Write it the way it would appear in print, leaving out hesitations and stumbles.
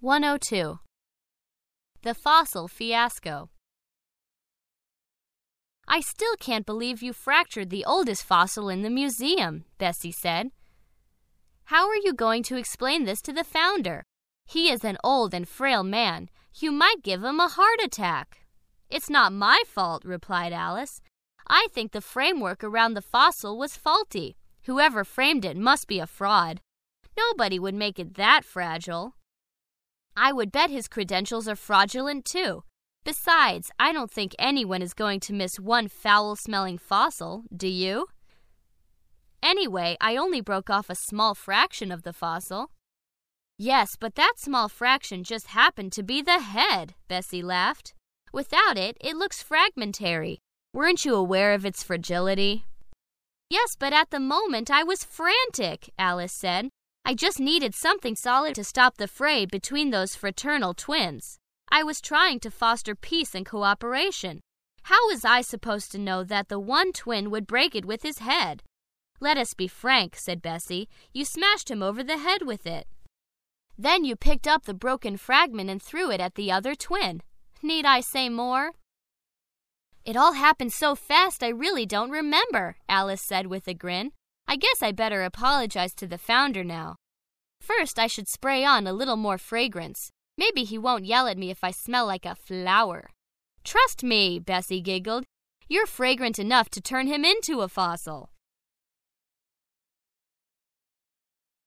102. The Fossil Fiasco. "I still can't believe you fractured the oldest fossil in the museum," Bessie said. "How are you going to explain this to the founder? He is an old and frail man. You might give him a heart attack." "It's not my fault," replied Alice. "I think the framework around the fossil was faulty. Whoever framed it must be a fraud. Nobody would make it that fragile." "I would bet his credentials are fraudulent too. Besides, I don't think anyone is going to miss one foul-smelling fossil, do you?" "Anyway, I only broke off a small fraction of the fossil." "Yes, but that small fraction just happened to be the head," Bessie laughed. "Without it, it looks fragmentary. Weren't you aware of its fragility?" "Yes, but at the moment I was frantic," Alice said. "I just needed something solid to stop the fray between those fraternal twins. I was trying to foster peace and cooperation. How was I supposed to know that the one twin would break it with his head?" "Let us be frank," said Bessie. "You smashed him over the head with it. Then you picked up the broken fragment and threw it at the other twin. Need I say more?" "It all happened so fast I really don't remember," Alice said with a grin. "I guess I better apologize to the founder now. First, I should spray on a little more fragrance. Maybe he won't yell at me if I smell like a flower." "Trust me," Bessie giggled. "You're fragrant enough to turn him into a fossil."